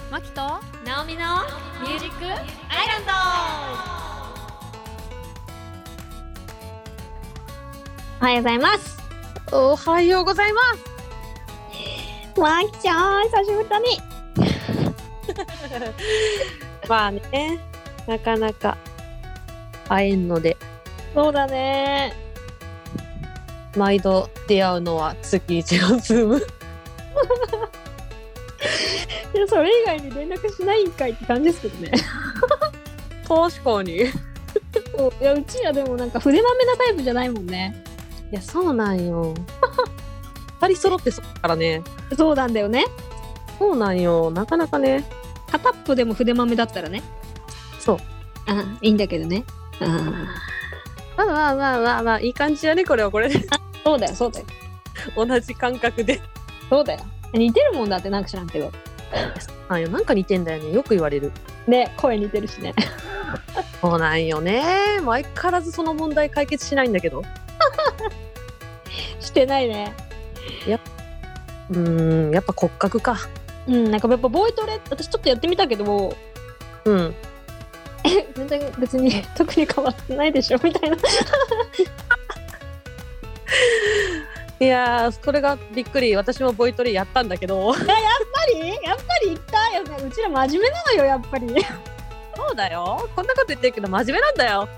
マキとナオミのミュージックアイランド。おはようございます。 おはようございます。 マキちゃん久しぶりだね。 まあね、なかなか会えんので。 そうだね。 毎度出会うのは月一のズーム。 いやそれ以外に連絡しないんかいって感じですけどね。 確かに。いいやうちらでもなんか筆まめなタイプじゃないもんね。 やそうなんよ。二人揃ってそうだからね。 そうなんだよね。 そうなんよ。なかなかね。 片っぽでも筆まめだったらね。 そう。 いいんだけどね。 まあいい感じだねこれはこれで。 そうだよそうだよ。 同じ感覚で。 そうだよ。似てるもんだってなんか知らんけど。 なんか似てんだよね。よく言われる。 ね、声似てるしね。 そうなんよね。相変わらずその問題解決しないんだけど。 してないね。 やっぱ骨格か。 なんかやっぱボイトレ私ちょっとやってみたけど、全然別に特に変わってないでしょみたいな。 いやーそれがびっくり。私もボイトレやったんだけど。 やっぱり言ったよね。うちら真面目なのよやっぱり。 そうだよ。こんなこと言ってるけど真面目なんだよ。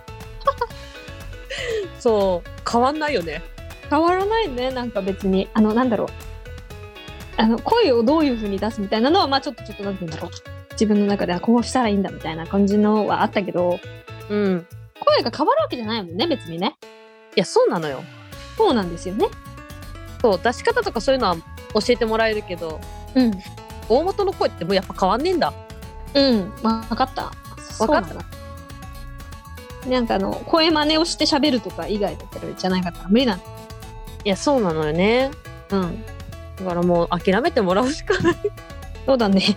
そう変わんないよね。 変わらないね。なんか別になんだろう、声をどういう風に出すみたいなのはまあちょっとなんていうんだろう、自分の中ではこうしたらいいんだみたいな感じのはあったけど、声が変わるわけじゃないもんね別にね。 いやそうなのよ。 そうなんですよね。 そう出し方とかそういうのは教えてもらえるけど、大元の声ってもうやっぱ変わんねえんだ。 分かった。 分かった。 なんか声真似をして喋るとか以外だったらじゃないかったら無理なの。 いやそうなのよね。だからもう諦めてもらうしかない。 そうだね。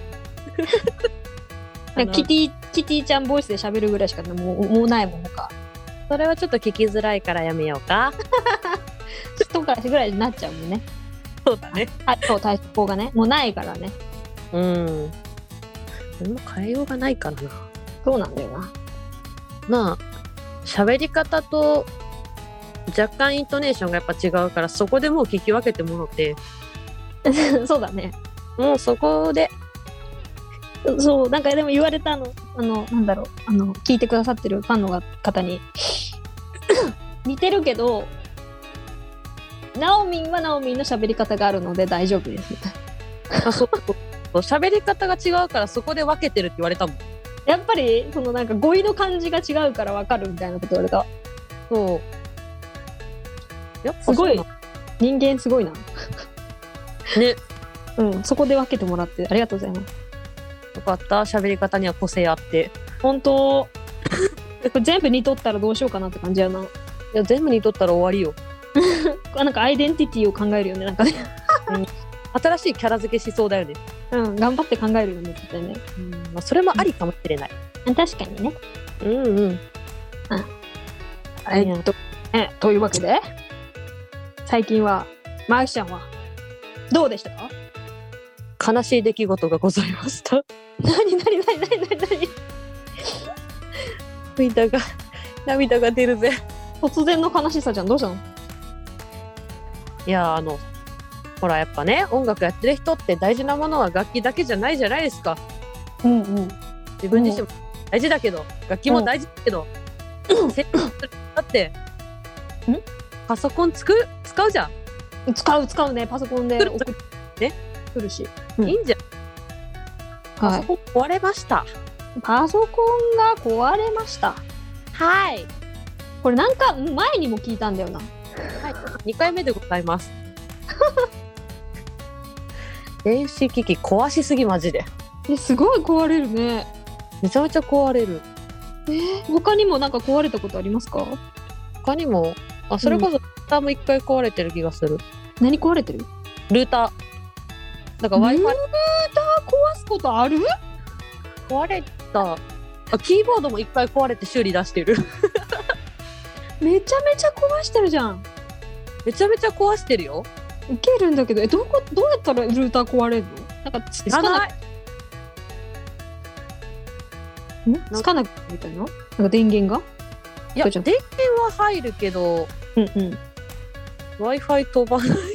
キティちゃんボイスで喋るぐらいしかもうないもんか。 それはちょっと聞きづらいからやめようか。 とかぐらいになっちゃうもんね。 そうだね。 そう対抗がねもうないからね。 でも変えようがないからな。 そうなんだよな。 まあ喋り方と若干イントネーションがやっぱ違うから、そこでもう聞き分けてもろて。 そうだね。 もうそこで。 そうなんかでも言われたなんだろう聞いてくださってるファンの方に似てるけどナオミンはナオミンの喋り方があるので大丈夫ですみたいな。 そう喋り方が違うからそこで分けてるって言われたもん。 やっぱりなんか語彙の感じが違うから分かるみたいなこと言われた。 そうやっぱすごい人間すごいな。 ね。 そこで分けてもらってありがとうございます。 よかった。喋り方には個性あって。 本当これ全部似とったらどうしようかなって感じやな。いや全部似とったら終わりよ。 なんかアイデンティティを考えるよねなんかね。 新しいキャラ付けしそうだよね。 頑張って考えるよね絶対ね。 それもありかもしれない。 確かにね。というわけで最近はマーキちゃんはどうでしたか？ 悲しい出来事がございました。 何涙が出るぜ。 突然の悲しさじゃん。どうしたの？ いやほらやっぱね音楽やってる人って大事なものは楽器だけじゃないじゃないですか。自分自身も大事だけど、楽器も大事だけど、だってパソコン使うじゃん。 使うね。パソコンで送る来るし、 いいいんじゃん。パソコン壊れました。 パソコンが壊れました。 はい。 これなんか前にも聞いたんだよな。 2回目でございます。電子機器壊しすぎマジで。 すごい壊れるね。 めちゃめちゃ壊れる。 他にもなんか壊れたことありますか？ 他にもそれこそルーターも1回壊れてる気がする。 何壊れてる？ ルーター。だから Wi-Fi ルーター壊すことある？ 壊れた。キーボードも1回壊れて修理出してる。 めちゃめちゃ壊してるじゃん。 めちゃめちゃ壊してるよ。 ウケるんだけど、どうやったらルーター壊れるの？なんか知らない。 つかなくみたいな？なんか電源が？ いや電源は入るけど、Wi-Fi 飛ばない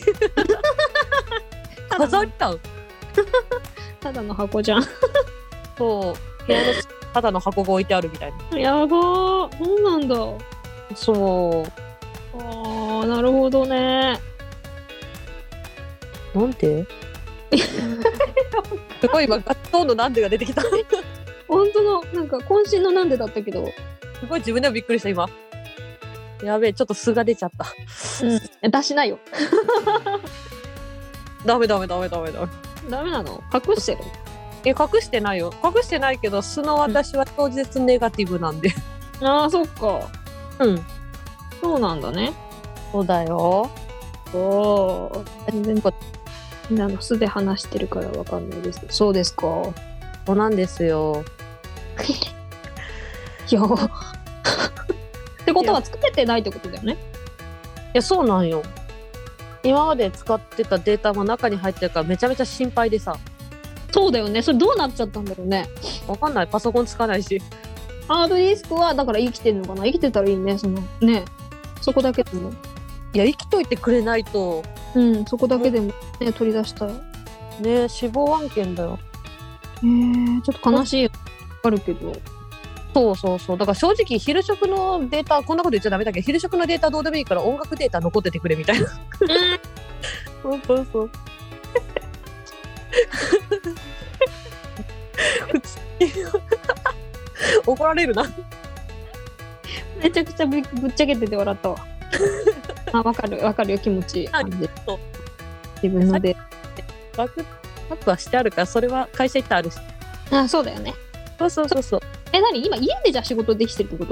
飾りたんただの箱じゃんそう部屋のただの箱が置いてあるみたいな。 やばー、そうなんだ。 そうなるほどね。 なんですごい今ガットンのなんでが出てきた本当のなんか渾身のなんでだったけど、 すごい自分でもびっくりした今。やべえ、ちょっと素が出ちゃった。 出しないよダメダメなの？隠してる？ 隠してないよ。隠してないけど素の私は当日ネガティブなんでああ、そっか。そうなんだね。 そうだよ。 全然みんなの素で話してるからわかんないですけど。そうですか。 そうなんですよいやってことは作れてないってことだよね。 いやそうなんよ。今まで使ってたデータも中に入ってるからめちゃめちゃ心配でさ。 そうだよね。それどうなっちゃったんだろうね。 わかんない。パソコンつかないし。 ハードディスクはだから生きてるのかな。生きてたらいいね。そこだけでも。 いや生きといてくれないと。 そこだけでもね取り出したい。 ね死亡案件だよ。 ちょっと悲しいよ。あるけど。 そうだから正直昼食のデータこんなこと言っちゃダメだけど昼食のデータどうでもいいから音楽データ残っててくれみたいなそう怒られるな。 めちゃくちゃぶっちゃけてて笑ったわわかるよ気持ち。自分のでバックアップはしてあるからそれは会社行ってあるし。 そうだよね。 そう何今家でじゃあ仕事できてるってこと？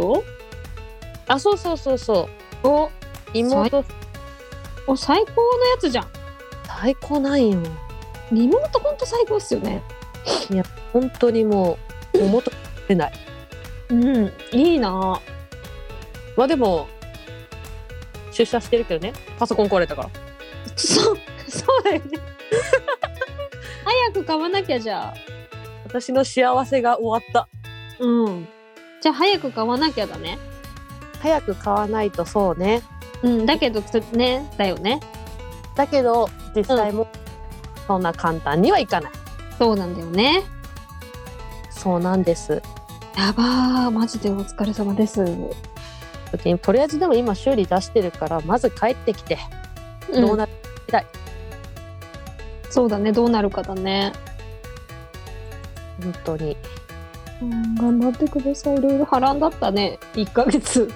そう妹最高のやつじゃん。 最高なんよ。 リモートほんと最高っすよね。 いや本当にもう元出ないいいな。 まあでも出社してるけどね。パソコン壊れたからそうだよね早く買わなきゃ。じゃあ私の幸せが終わった。 じゃあ早く買わなきゃだね。 早く買わないと。そうね。 だけどね。だよね。 だけど実際もそんな簡単にはいかない。 そうなんだよね。 そうなんです。 やばー、マジでお疲れ様です。 とりあえずでも今修理出してるからまず帰ってきてどうなるか、 そうだね。どうなるかだね。 本当に頑張ってください。いろいろ波乱だったね。1ヶ月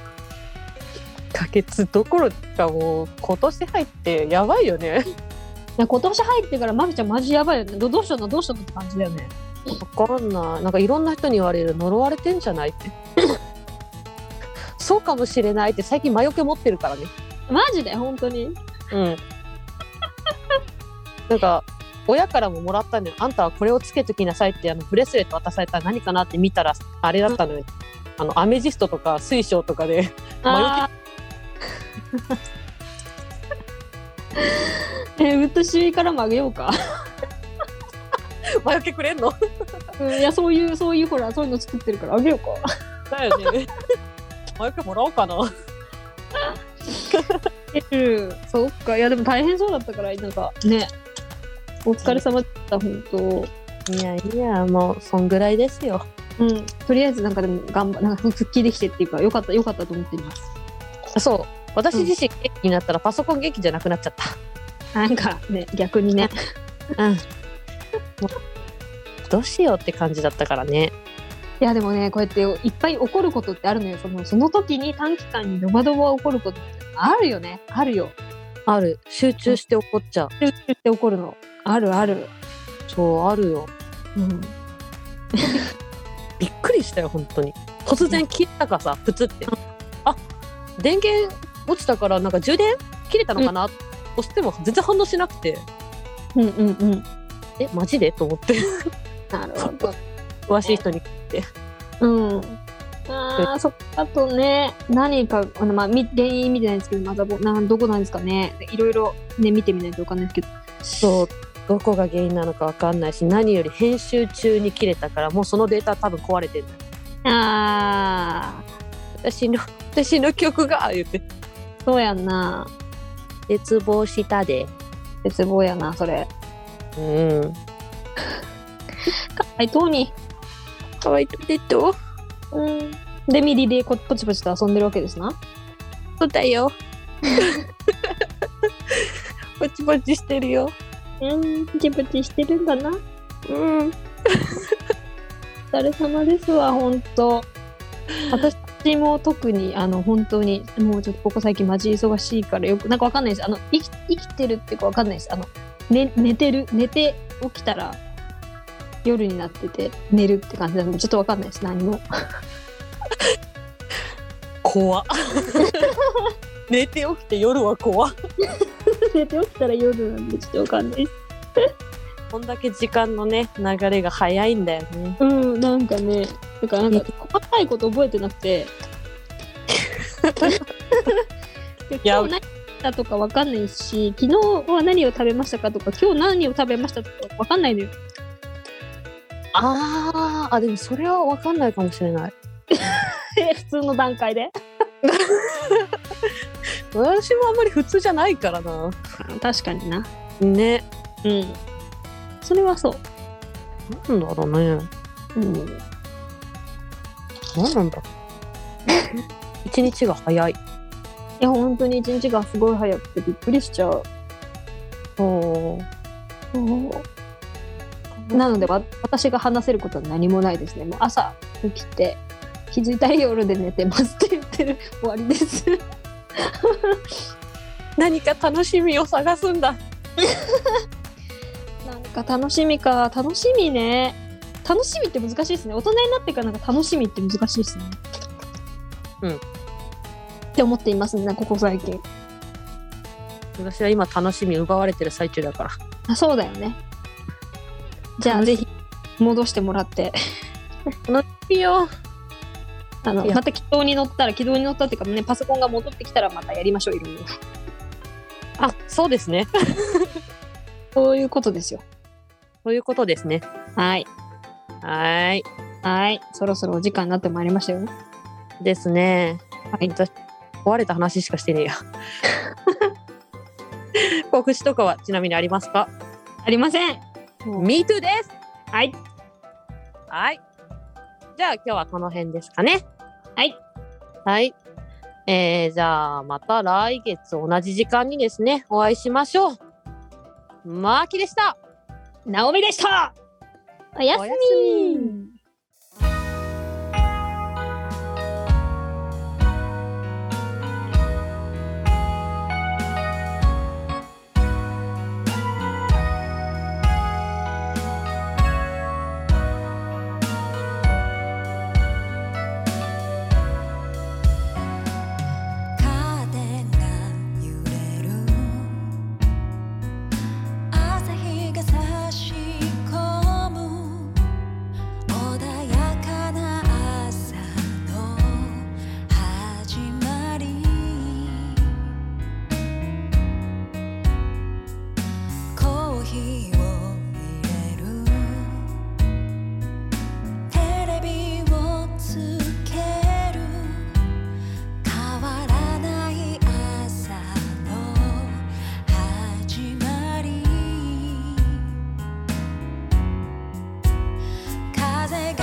どころかもう今年入ってやばいよね。 今年入ってからマフちゃんマジやばいよね。どうしたのって感じだよね。 わかんない。なんかいろんな人に言われる。呪われてんじゃないってそうかもしれないって最近魔除け持ってるからね。 マジで本当になんか親からももらったのよ。あんたはこれをつけときなさいってブレスレット渡されたら何かなって見たらあれだったのよ。アメジストとか水晶とかで魔除けウッドシーからもあげようか魔除けくれんのいやそういうほらそういうの作ってるからあげようか。 だよね魔除けもらおうかなそっか。いやでも大変そうだったからなんかねお疲れ様だった本当。 いやもうそんぐらいですよ。 とりあえずなんかでもなんか復帰できてっていうかよかったと思っています。 そう私自身元気になったらパソコン元気じゃなくなっちゃった。 なんかね逆にねもうどうしようって感じだったからね。 いやでもねこうやっていっぱい起こることってあるのよ。その時に短期間にドバドバ起こることってあるよね。あるよ。 ある。集中して起こっちゃう。 集中して起こるのある。 そうあるよ。びっくりしたよ本当に。突然切ったかさプツって電源落ちたからなんか充電切れたのかな、押しても全然反応しなくてマジでと思ってなるほど。 詳しい人に聞いてそっかとね何か原因見てないんですけどどこなんですかね。いろいろね見てみないと分かんないですけど。 そうどこが原因なのか分かんないし何より編集中に切れたからもうそのデータ多分壊れてる。 あー私の曲が言って。 そうやんな。 絶望したで。 絶望やなそれ。 うん。 かわいとうに。 かわいとでと。 うん。でミリでポチポチと遊んでるわけですな。 そうだよ。ポチポチしてるよ。 ポチポチしてるんだな。 うん。お疲れ様ですわ、ほんと。私も特に本当にもうちょっとここ最近マジ忙しいからよくなんかわかんないです。生きてるっていうかわかんないです。寝て起きたら夜になってて寝るって感じなのでちょっとわかんないです。何も。 怖っ。寝て起きて夜は怖っ。 寝て起きたら夜なんでちょっとわかんないです。 こんだけ時間のね流れが早いんだよね。 なんかね、だからなんか細かいこと覚えてなくて今日何だとかわかんないし、昨日は何を食べましたかとか今日何を食べましたとかわかんないのよ。 でもそれはわかんないかもしれない。 普通の段階で。 私もあんまり普通じゃないからな。 確かにな。 ね。 それはそう。 なんだろうね。なんなんだ。一日が早い。いや本当に一日がすごい早くてびっくりしちゃう。なので私が話せることは何もないですね。もう朝起きて気づいたら夜で寝てますって言ってる。終わりです。 何か楽しみを探すんだ。 なんか楽しみね。楽しみって難しいですね。大人になってからなんか楽しみって難しいですね。って思っていますね、ここ最近。 私は今楽しみ奪われてる最中だから。 そうだよね。じゃあぜひ戻してもらって。 楽しみよ。 また軌道に乗ったっていうかね、パソコンが戻ってきたらまたやりましょう、いろいろ。 そうですね。 そういうことですよ。 そういうことですね。 はい。そろそろお時間になってまいりましたよ。 ですね。私壊れた話しかしてねえや。告知とかはちなみにありますか？ ありません。 Me too です。 はい。 じゃあ今日はこの辺ですかね。 はい。 じゃあまた来月同じ時間にですねお会いしましょう。マーキでした。 ナオミでした。おやすみ。風が